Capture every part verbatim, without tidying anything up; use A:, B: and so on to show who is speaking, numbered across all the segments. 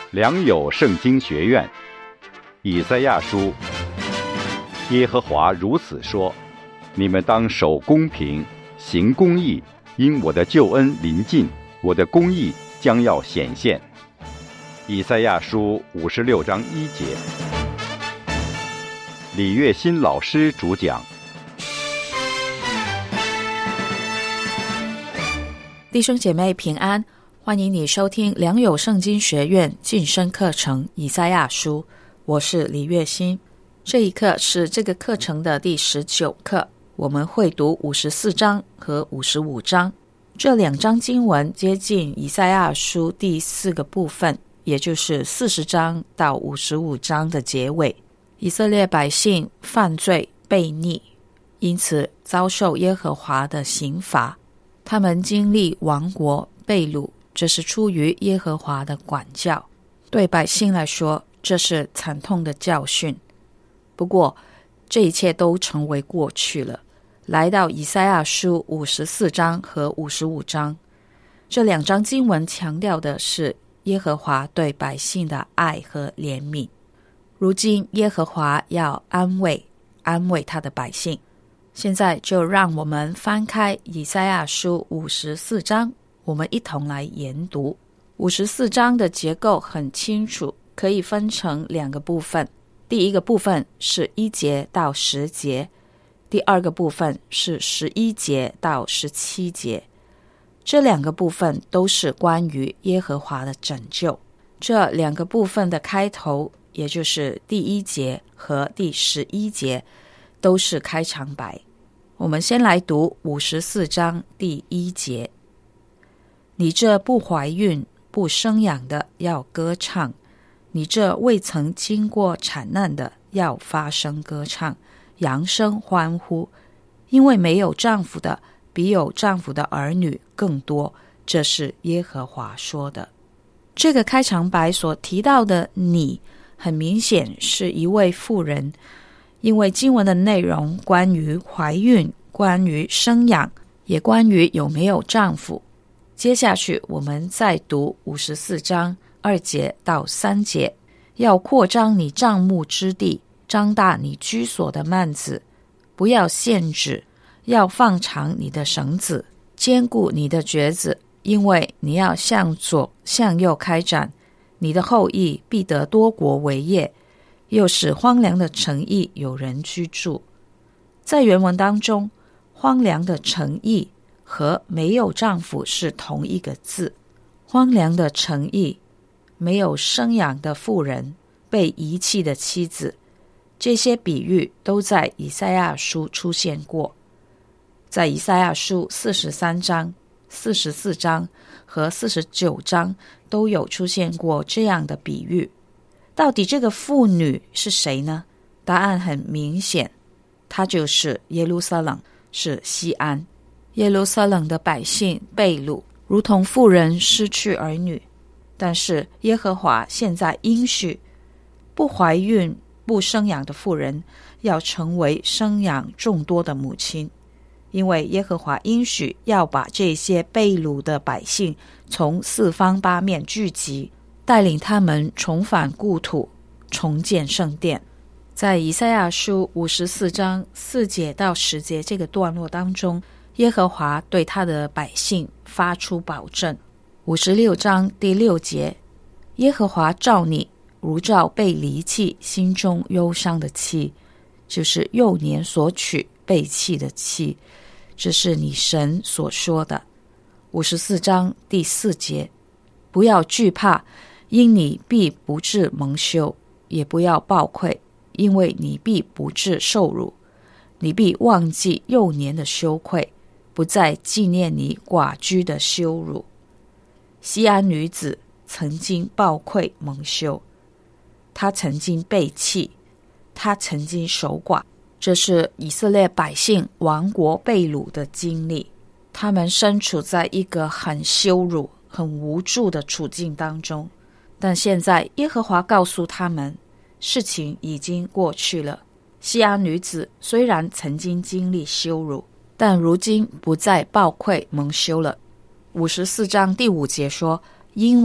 A: 良友圣经学院，以赛亚书。耶和华如此说：你们当守公平，行公义，因我的救恩临近，我的公义将要显现。以赛亚书五十六章一节。李月新老师主讲。
B: 弟兄姐妹平安，欢迎你收听良友圣经学院晋升课程以赛亚书，我是李月新。这一课是这个课程的第十九课，我们会读五十四章和五十五章。这两章经文接近以赛亚书第四个部分，也就是四十章到五十五章的结尾。以色列百姓犯罪悖逆，因此遭受耶和华的刑罚。他们经历亡国被掳，这是出于耶和华的管教。对百姓来说，这是惨痛的教训。不过这一切都成为过去了。来到以赛亚书五十四章和五十五章，这两章经文强调的是耶和华对百姓的爱和怜悯。如今耶和华要安慰安慰他的百姓。现在就让我们翻开以赛亚书五十四章，我们一同来研读。五十四章的结构很清楚，可以分成两个部分。第一个部分是一节到十节，第二个部分是十一节到十七节。这两个部分都是关于耶和华的拯救。这两个部分的开头，也就是第一节和第十一节，都是开场白。我们先来读五十四章第一节。你这不怀孕不生养的要歌唱，你这未曾经过产难的要发声歌唱，扬声欢呼，因为没有丈夫的比有丈夫的儿女更多，这是耶和华说的。这个开场白所提到的你，很明显是一位妇人，因为经文的内容关于怀孕，关于生养，也关于有没有丈夫。接下去我们再读五十四章二节到三节。要扩张你帐幕之地，张大你居所的幔子，不要限制，要放长你的绳子，坚固你的橛子，因为你要向左向右开展，你的后裔必得多国为业，又使荒凉的城邑有人居住。在原文当中，荒凉的城邑和没有丈夫是同一个字。荒凉的城邑，没有生养的妇人，被遗弃的妻子，这些比喻都在以赛亚书出现过。在以赛亚书四十三章、四十四章和四十九章都有出现过这样的比喻。到底这个妇女是谁呢？答案很明显，她就是耶路撒冷，是西安。耶路撒冷的百姓被掳，如同妇人失去儿女。但是耶和华现在应许，不怀孕不生养的妇人要成为生养众多的母亲，因为耶和华应许要把这些被掳的百姓从四方八面聚集，带领他们重返故土，重建圣殿。在以赛亚书五十四章四节到十节这个段落当中，耶和华对他的百姓发出保证。五十六章第六节，耶和华照你如照被离弃心中忧伤的妻，就是幼年所娶被弃的妻，这是你神所说的。五十四章第四节，不要惧怕，因你必不致蒙羞，也不要抱愧，因为你必不致受辱，你必忘记幼年的羞愧，不再纪念你寡居的羞辱。西安女子曾经抱愧蒙羞，她曾经被弃，她曾经守寡。这是以色列百姓亡国被掳的经历，他们身处在一个很羞辱很无助的处境当中。但现在耶和华告诉他们，事情已经过去了。西安女子虽然曾经经历羞辱，但如今不再抱愧蒙羞了。五十四章第五节说，因为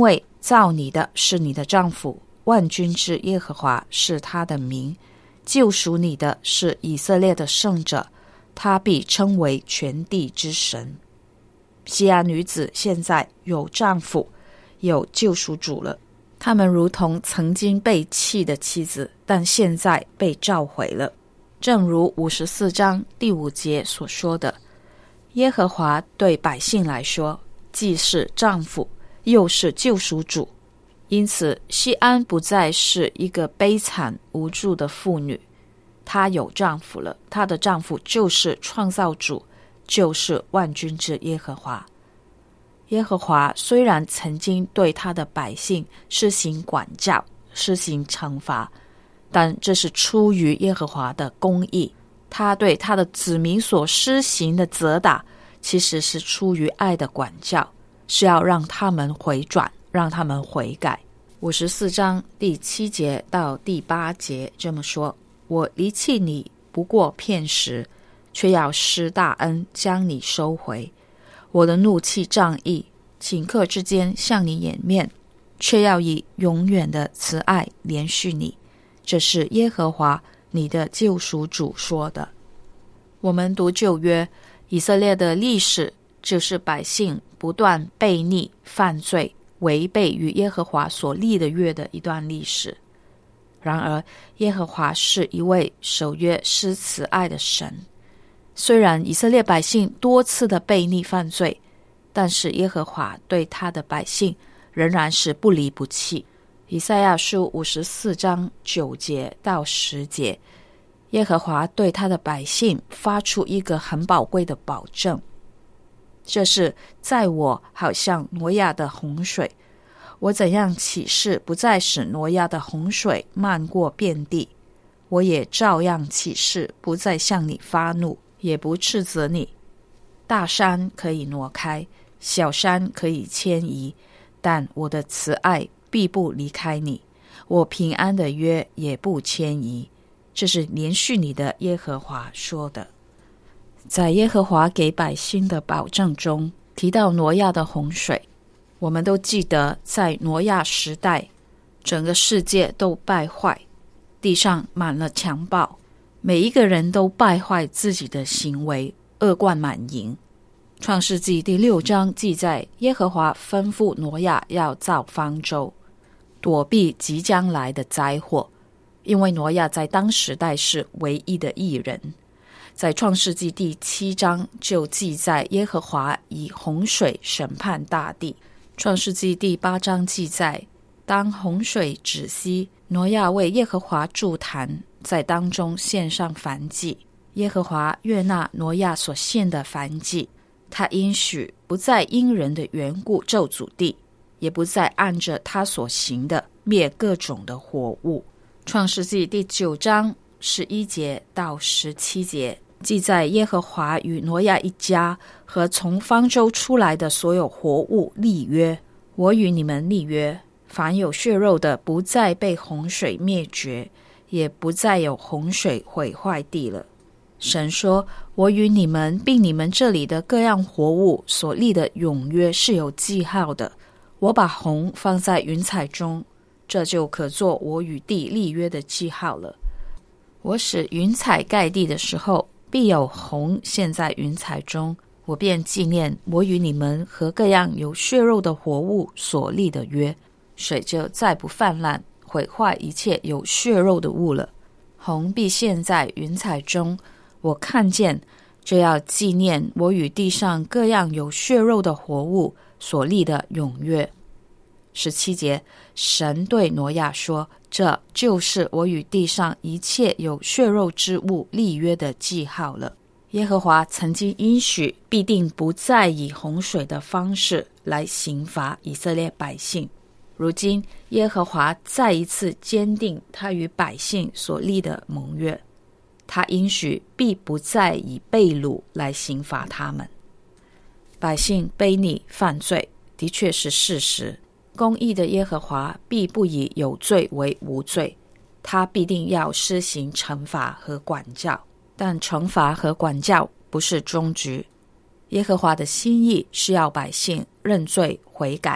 B: 造你的是你的丈夫，万军之耶和华是他的名，救赎你的是以色列的圣者，他必称为全地之神。西安女子现在有丈夫，有救赎主了。他们如同曾经被弃的妻子，但现在被召回了。正如五十四章第五节所说的，耶和华对百姓来说，既是丈夫，又是救赎主。因此，西安不再是一个悲惨无助的妇女，她有丈夫了，她的丈夫就是创造主，就是万军之耶和华。耶和华虽然曾经对他的百姓施行管教，施行惩罚，但这是出于耶和华的公义。他对他的子民所施行的责打，其实是出于爱的管教，是要让他们回转，让他们悔改。五十四章第七节到第八节这么说：我离弃你不过片时，却要施大恩将你收回。我的怒气仗义，顷刻之间向你掩面，却要以永远的慈爱连续你。这是耶和华你的救赎主说的。我们读旧约，以色列的历史就是百姓不断悖逆犯罪，违背与耶和华所立的约的一段历史。然而耶和华是一位守约施慈爱的神，虽然以色列百姓多次的悖逆犯罪，但是耶和华对他的百姓仍然是不离不弃。以赛亚书五十四章九节到十节，耶和华对他的百姓发出一个很宝贵的保证，这是在我好像挪亚的洪水，我怎样起誓不再使挪亚的洪水漫过遍地，我也照样起誓不再向你发怒，也不斥责你。大山可以挪开，小山可以迁移，但我的慈爱必不离开你，我平安的约也不迁移。这是连续你的耶和华说的。在耶和华给百姓的保证中提到挪亚的洪水，我们都记得在挪亚时代，整个世界都败坏，地上满了强暴，每一个人都败坏自己的行为，恶贯满盈。创世纪第六章记载，耶和华吩咐挪亚要造方舟，躲避即将来的灾祸，因为挪亚在当时代是唯一的义人。在创世纪第七章就记载耶和华以洪水审判大地。创世纪第八章记载，当洪水止息，挪亚为耶和华筑坛，在当中献上燔祭。耶和华悦纳挪亚所献的燔祭，他应许不再因人的缘故咒诅地，也不再按着他所行的灭各种的活物。创世纪第九章十一节到十七节记载耶和华与挪亚一家和从方舟出来的所有活物立约，我与你们立约，凡有血肉的不再被洪水灭绝，也不再有洪水毁坏地了。神说，我与你们并你们这里的各样活物所立的永约是有记号的，我把虹放在云彩中，这就可做我与地立约的记号了。我使云彩盖地的时候，必有虹现在云彩中，我便纪念我与你们和各样有血肉的活物所立的约，水就再不泛滥毁坏一切有血肉的物了。虹必现在云彩中，我看见，就要纪念我与地上各样有血肉的活物所立的永约。十七节，神对挪亚说，这就是我与地上一切有血肉之物立约的记号了。耶和华曾经应许必定不再以洪水的方式来刑罚以色列百姓，如今耶和华再一次坚定他与百姓所立的盟约，他应许必不再以被掳来刑罚他们。百姓悖逆犯罪的确是事实，公义的耶和华必不以有罪为无罪，他必定要施行惩罚和管教，但惩罚和管教不是终局。耶和华的心意是要百姓认罪悔改，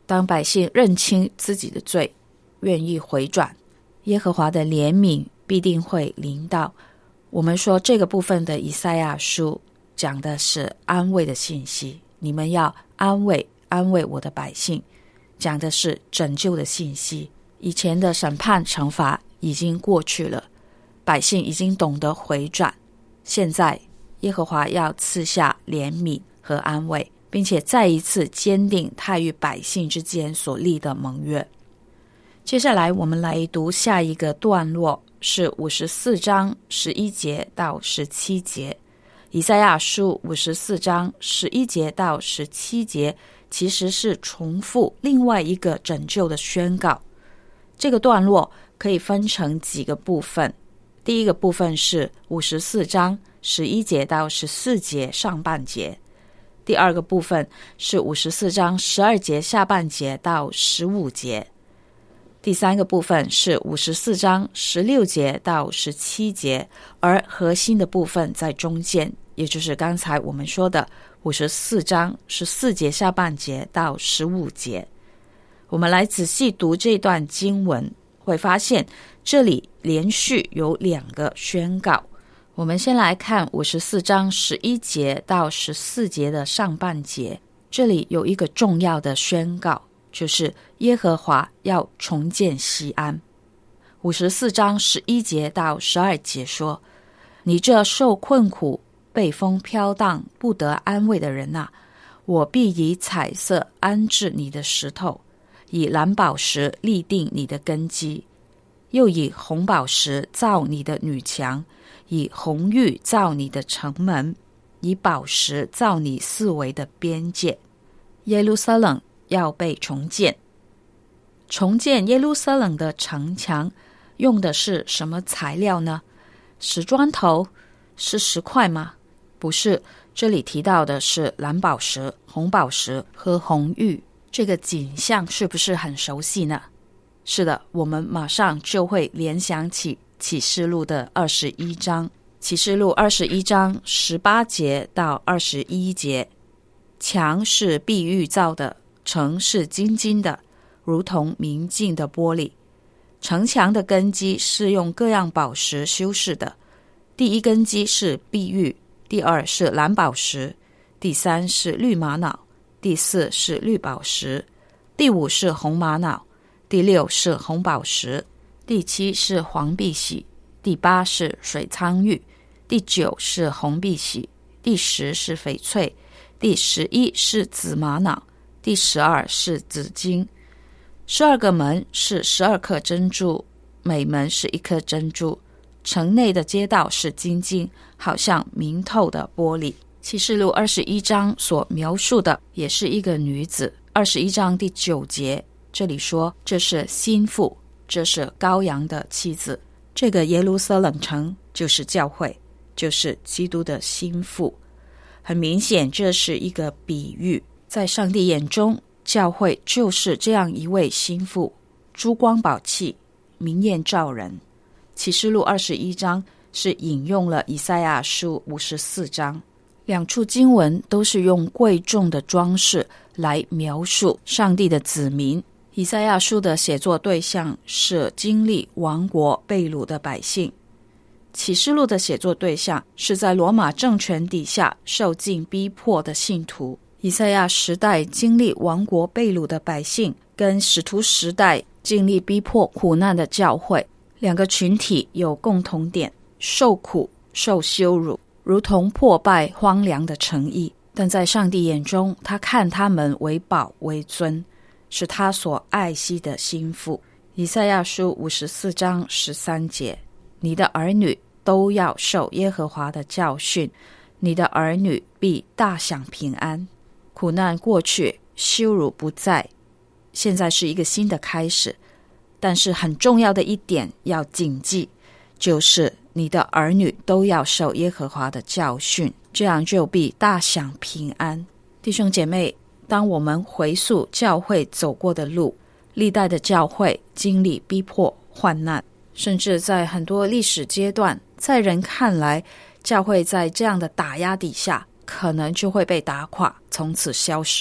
B: 当百姓认清自己的罪，愿意回转，耶和华的怜悯必定会临到。我们说这个部分的以赛亚书讲的是安慰的信息，你们要安慰安慰我的百姓，讲的是拯救的信息。以前的审判惩罚已经过去了，百姓已经懂得回转，现在耶和华要赐下怜悯和安慰，并且再一次坚定他与百姓之间所立的盟约。接下来我们来读下一个段落，是五十四章十一节到十七节。以赛亚书五十四章十一节到十七节其实是重复另外一个拯救的宣告。这个段落可以分成几个部分，第一个部分是五十四章十一节到十四节上半节，第二个部分是五十四章十二节下半节到十五节，第三个部分是五十四章十六节到十七节，而核心的部分在中间，也就是刚才我们说的五十四章十四节下半节到十五节。我们来仔细读这段经文，会发现这里连续有两个宣告。我们先来看五十四章十一节到十四节的上半节，这里有一个重要的宣告，就是耶和华要重建锡安。五十四章十一节到十二节说，你这受困苦被风飘荡不得安慰的人啊，我必以彩色安置你的石头，以蓝宝石立定你的根基，又以红宝石造你的女墙，以红玉造你的城门，以宝石造你四围的边界。耶路撒冷要被重建。重建耶路撒冷的城墙用的是什么材料呢？石砖头？是石块吗？不是，这里提到的是蓝宝石、红宝石和红玉。这个景象是不是很熟悉呢？是的，我们马上就会联想起启示录的二十一章。启示录二十一章十八节到二十一节，墙是碧玉造的，城是金金的，如同明镜的玻璃。城墙的根基是用各样宝石修饰的，第一根基是碧玉，第二是蓝宝石，第三是绿玛瑙，第四是绿宝石，第五是红玛瑙，第六是红宝石，第七是黄碧玺，第八是水苍玉，第九是红碧玺，第十是翡翠，第十一是紫玛瑙，第十二是紫金。十二个门是十二颗珍珠，每门是一颗珍珠。城内的街道是金金，好像明透的玻璃。启示录二十一章所描述的也是一个女子。二十一章第九节，这里说这是新妇，这是羔羊的妻子。这个耶路撒冷城就是教会，就是基督的新妇。很明显，这是一个比喻，在上帝眼中，教会就是这样一位新妇，珠光宝气，明艳照人。启示录二十一章是引用了以赛亚书五十四章，两处经文都是用贵重的装饰来描述上帝的子民。以赛亚书的写作对象是经历亡国被掳的百姓，启示录的写作对象是在罗马政权底下受尽逼迫的信徒。以赛亚时代经历亡国被掳的百姓，跟使徒时代经历逼迫苦难的教会，两个群体有共同点，受苦受羞辱，如同破败荒凉的城邑，但在上帝眼中，他看他们为宝为尊，是他所爱惜的心腹。以赛亚书五十四章十三节，你的儿女都要受耶和华的教训，你的儿女必大享平安。苦难过去，羞辱不在，现在是一个新的开始。但是很重要的一点要谨记，就是你的儿女都要受耶和华的教训，这样就必大享平安。弟兄姐妹，当我们回溯教会走过的路，历代的教会经历逼迫患难，甚至在很多历史阶段，在人看来，教会在这样的打压底下可能就会被打垮，从此消失。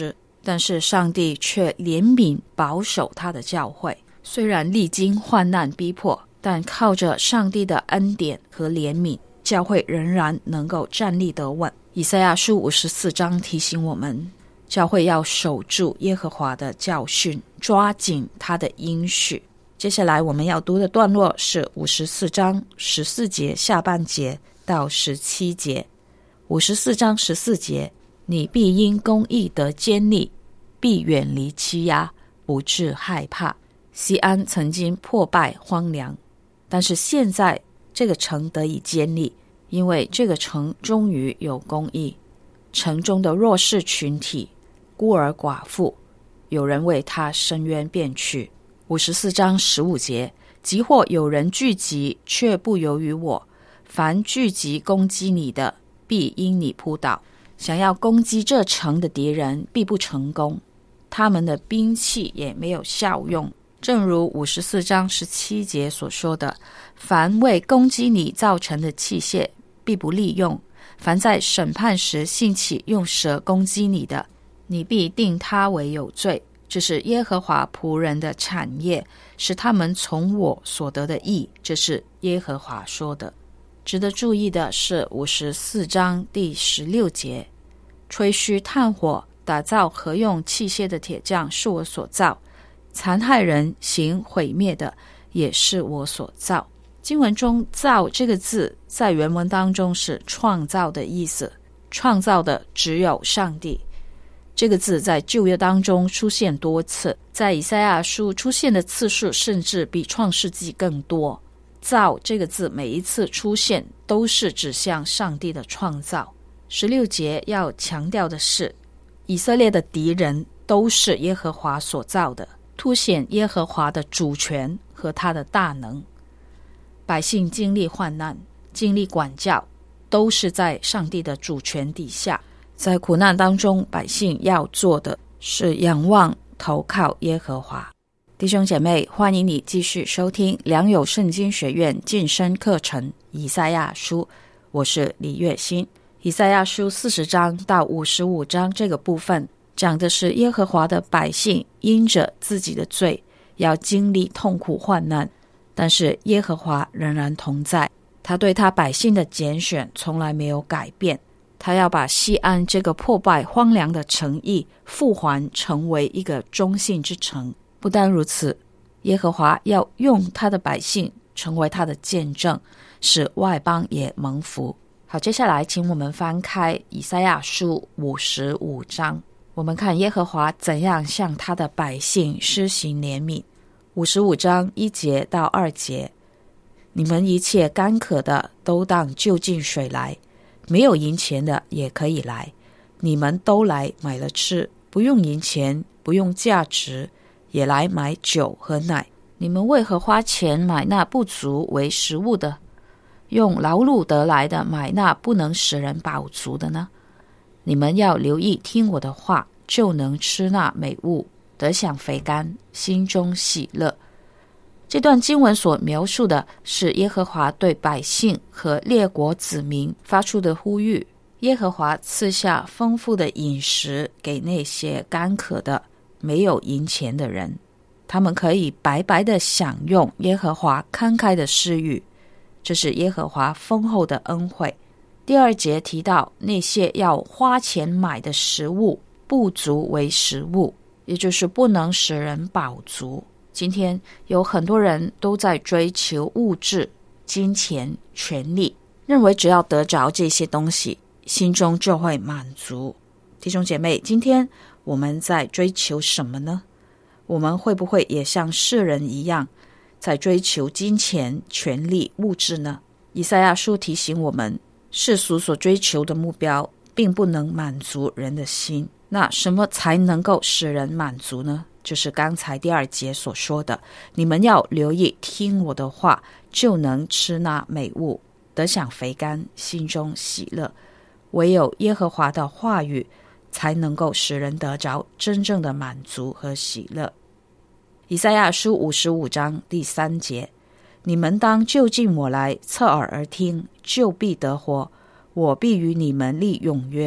B: 但是上帝却怜悯保守他的教会。虽然历经患难逼迫，但靠着上帝的恩典和怜悯，教会仍然能够站立得稳。以赛亚书五十四章提醒我们，教会要守住耶和华的教训，抓紧他的应许。接下来我们要读的段落是五十四章十四节下半节到十七节。五十四章十四节，你必因公义得坚立，必远离欺压，不致害怕。西安曾经破败荒凉，但是现在这个城得以坚立，因为这个城终于有公义。城中的弱势群体，孤儿寡妇，有人为他伸冤辩屈。五十四章十五节，即或有人聚集，却不由于我，凡聚集攻击你的，必因你扑倒。想要攻击这城的敌人必不成功，他们的兵器也没有效用。正如五十四章十七节所说的，凡为攻击你造成的器械必不利用，凡在审判时兴起用蛇攻击你的，你必定他为有罪。这是耶和华仆人的产业，是他们从我所得的义，这是耶和华说的。值得注意的是五十四章第十六节，吹嘘炭火打造合用器械的铁匠是我所造，残害人行毁灭的也是我所造。经文中造这个字在原文当中是创造的意思，创造的只有上帝。这个字在旧约当中出现多次，在以赛亚书出现的次数甚至比创世纪更多。造这个字每一次出现都是指向上帝的创造。十六节要强调的是，以色列的敌人都是耶和华所造的，凸显耶和华的主权和他的大能。百姓经历患难，经历管教，都是在上帝的主权底下。在苦难当中，百姓要做的是仰望投靠耶和华。弟兄姐妹，欢迎你继续收听良友圣经学院晋升课程以赛亚书，我是李月欣。以赛亚书四十章到五十五章这个部分讲的是耶和华的百姓因着自己的罪要经历痛苦患难，但是耶和华仍然同在，他对他百姓的拣选从来没有改变。他要把西安这个破败荒凉的城邑复还成为一个忠信之城。不单如此，耶和华要用他的百姓成为他的见证，使外邦也蒙福。好，接下来请我们翻开以赛亚书五十五章，我们看耶和华怎样向他的百姓施行怜悯。五十五章一节到二节，你们一切干渴的都当就近水来，没有银钱的也可以来，你们都来买了吃，不用银钱，不用价值，也来买酒和奶。你们为何花钱买那不足为食物的，用劳碌得来的买那不能使人饱足的呢？你们要留意听我的话，就能吃那美物，得享肥甘，心中喜乐。这段经文所描述的是耶和华对百姓和列国子民发出的呼吁。耶和华赐下丰富的饮食给那些干渴的没有银钱的人，他们可以白白地享用耶和华慷慨的施予，这是耶和华丰厚的恩惠。第二节提到那些要花钱买的食物不足为食物，也就是不能使人饱足。今天有很多人都在追求物质、金钱、权利，认为只要得着这些东西，心中就会满足。弟兄姐妹，今天我们在追求什么呢？我们会不会也像世人一样，在追求金钱、权利、物质呢？以赛亚书提醒我们，世俗所追求的目标并不能满足人的心。那什么才能够使人满足呢？就是刚才第二节所说的，你们要留意听我的话，就能吃那美物，得享肥甘，心中喜乐。唯有耶和华的话语才能够使人得着真正的满足和喜乐。以赛亚书五十五章第三节，你们当就近我来，侧耳而听，就必得活。我必与你们立永约，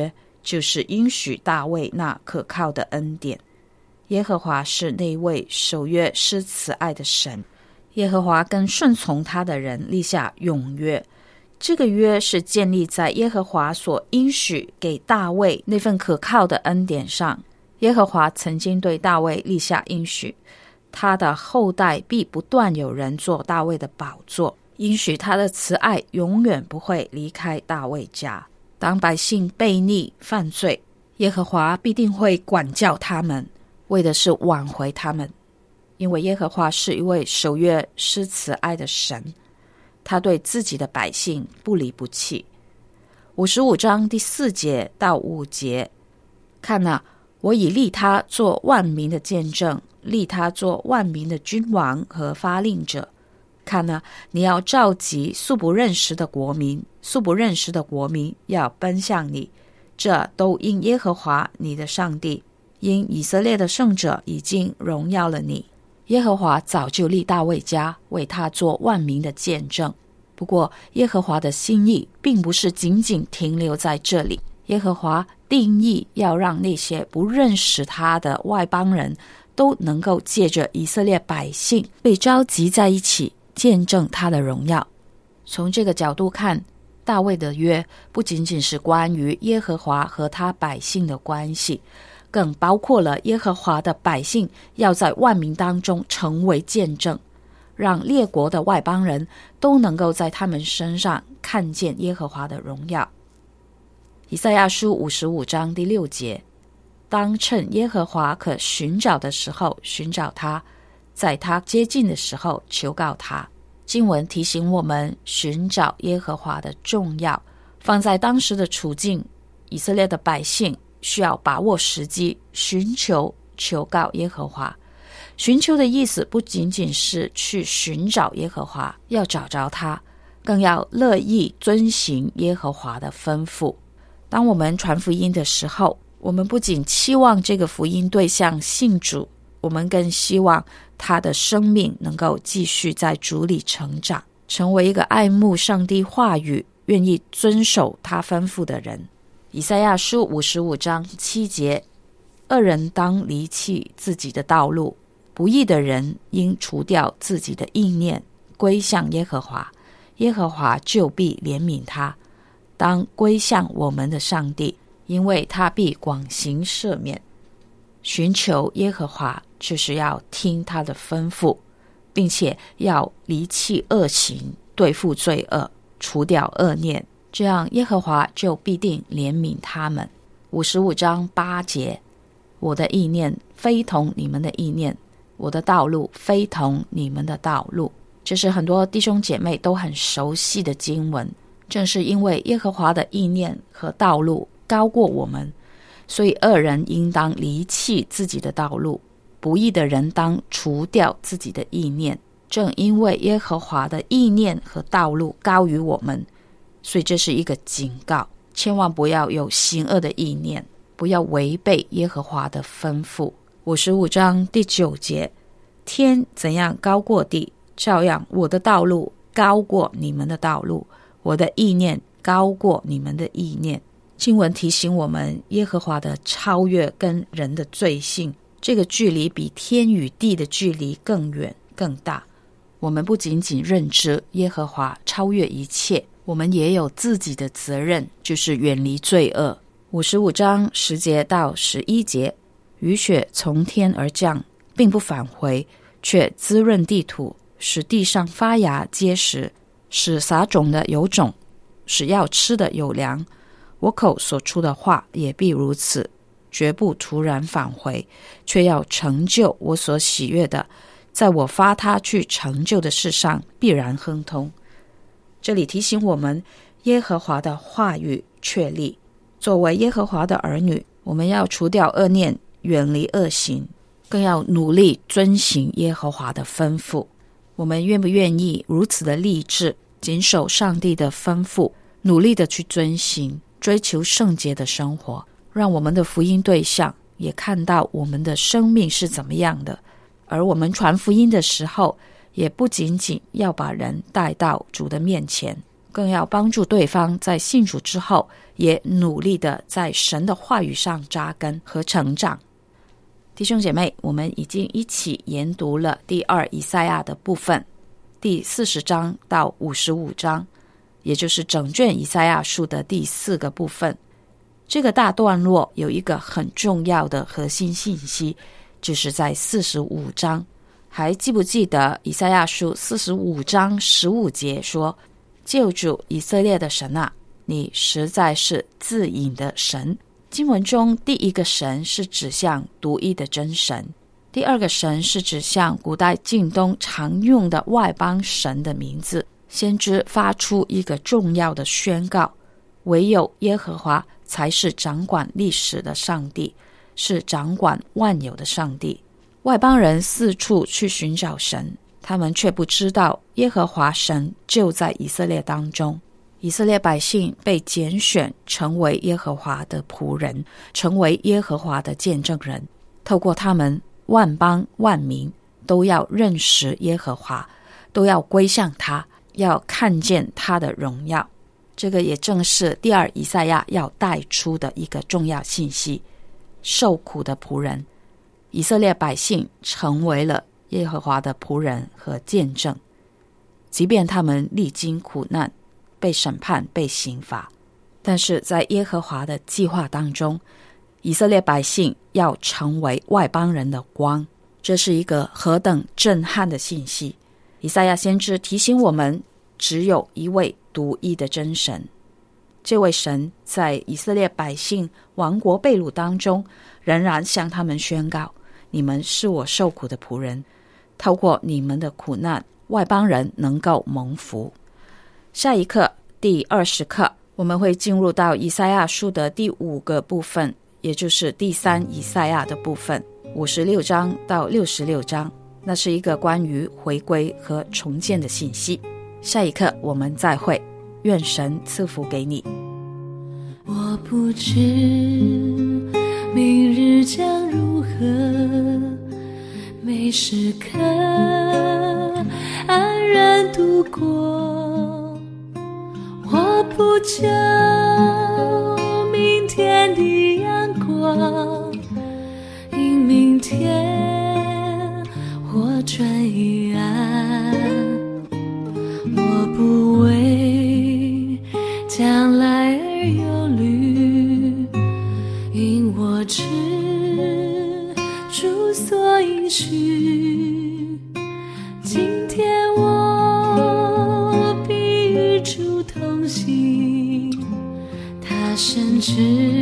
B: 就是应许大卫那可靠的恩典。耶和华是那位守约施慈爱的神，耶和华跟顺从他的人立下永约，这个约是建立在耶和华所应许给大卫那份可靠的恩典上。耶和华曾经对大卫立下应许，他的后代必不断有人做大卫的宝座，应许他的慈爱永远不会离开大卫家。当百姓悖逆犯罪，耶和华必定会管教他们，为的是挽回他们。因为耶和华是一位守约施慈爱的神，他对自己的百姓不离不弃。五十五章第四节到五节，看啊，我已立他做万民的见证，立他做万民的君王和发令者。看啊，你要召集素不认识的国民，素不认识的国民要奔向你，这都因耶和华你的上帝，因以色列的圣者已经荣耀了你。耶和华早就立大卫家，为他做万民的见证。不过耶和华的心意并不是仅仅停留在这里，耶和华定义要让那些不认识他的外邦人都能够借着以色列百姓被召集在一起，见证他的荣耀。从这个角度看，大卫的约不仅仅是关于耶和华和他百姓的关系，更包括了耶和华的百姓要在万民当中成为见证，让列国的外邦人都能够在他们身上看见耶和华的荣耀。以赛亚书五十五章第六节，当趁耶和华可寻找的时候寻找他，在他接近的时候求告他。经文提醒我们寻找耶和华的重要，放在当时的处境，以色列的百姓需要把握时机，寻求求告耶和华。寻求的意思不仅仅是去寻找耶和华，要找着他，更要乐意遵行耶和华的吩咐。当我们传福音的时候，我们不仅期望这个福音对象信主，我们更希望他的生命能够继续在主里成长，成为一个爱慕上帝话语，愿意遵守他吩咐的人。以赛亚书五十五章七节，恶人当离弃自己的道路，不义的人应除掉自己的意念，归向耶和华，耶和华就必怜悯他。当归向我们的上帝，因为他必广行赦免。寻求耶和华就是要听他的吩咐，并且要离弃恶行，对付罪恶，除掉恶念，这样耶和华就必定怜悯他们。五十五章八节，我的意念非同你们的意念，我的道路非同你们的道路。这是很多弟兄姐妹都很熟悉的经文。正是因为耶和华的意念和道路高过我们，所以恶人应当离弃自己的道路，不义的人当除掉自己的意念。正因为耶和华的意念和道路高于我们，所以这是一个警告，千万不要有行恶的意念，不要违背耶和华的吩咐。五十五章第九节，天怎样高过地，照样我的道路高过你们的道路，我的意念高过你们的意念。经文提醒我们，耶和华的超越跟人的罪性，这个距离比天与地的距离更远更大。我们不仅仅认知耶和华超越一切，我们也有自己的责任，就是远离罪恶。五十五章十节到十一节，雨雪从天而降，并不返回，却滋润地土，使地上发芽结实，使撒种的有种，使要吃的有粮。我口所出的话也必如此，绝不突然返回，却要成就我所喜悦的，在我发他去成就的事上必然亨通。这里提醒我们，耶和华的话语确立。作为耶和华的儿女，我们要除掉恶念，远离恶行，更要努力遵行耶和华的吩咐。我们愿不愿意如此的立志，谨守上帝的吩咐，努力的去遵行，追求圣洁的生活，让我们的福音对象也看到我们的生命是怎么样的。而我们传福音的时候，也不仅仅要把人带到主的面前， 更要帮助对方在信主之后也努力的在神的话语上扎根和成长。弟兄姐妹，我们已经一起研读了第二以赛亚的部分，第四十章到五十五章，也就是整卷以赛亚书的第四个部分。这个大段落有一个很重要的核心信息，就是在四十五章。还记不记得以赛亚书四十五章十五节说，救主以色列的神啊，你实在是自隐的神。经文中第一个神是指向独一的真神，第二个神是指向古代近东常用的外邦神的名字。先知发出一个重要的宣告，唯有耶和华才是掌管历史的上帝，是掌管万有的上帝。外邦人四处去寻找神，他们却不知道耶和华神就在以色列当中。以色列百姓被拣选成为耶和华的仆人，成为耶和华的见证人。透过他们，万邦万民都要认识耶和华，都要归向他，要看见他的荣耀。这个也正是第二以赛亚要带出的一个重要信息。受苦的仆人，以色列百姓成为了耶和华的仆人和见证，即便他们历经苦难，被审判，被刑罚，但是在耶和华的计划当中，以色列百姓要成为外邦人的光。这是一个何等震撼的信息！以赛亚先知提醒我们，只有一位独一的真神。这位神在以色列百姓亡国被掳当中，仍然向他们宣告，你们是我受苦的仆人，透过你们的苦难，外邦人能够蒙福。下一课第二十课，我们会进入到以赛亚书的第五个部分，也就是第三以赛亚的部分，五十六章到六十六章，那是一个关于回归和重建的信息。下一课我们再会，愿神赐福给你。
C: 我不知明日将如何，每时刻安然度过。我不求明天的阳光，因明天或转一暗。我不为将来而忧虑，因我知主所应许。今天我必与主同行，他深知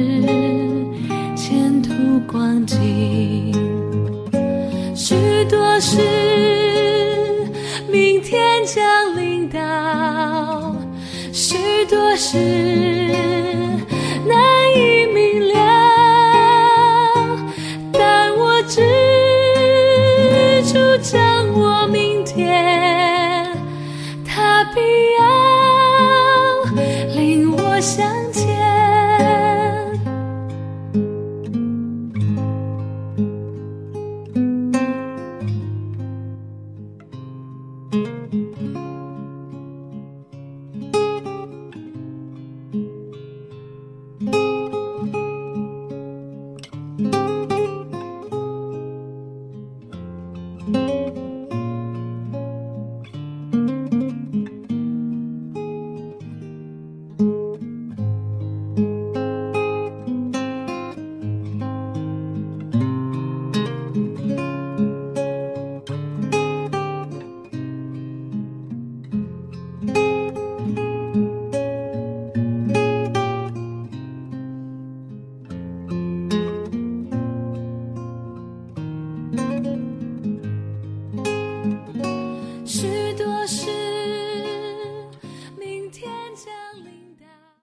C: 前途光景。许多事明天将临到，许多事难以明了，但我知主掌握明天，他必要领我向前。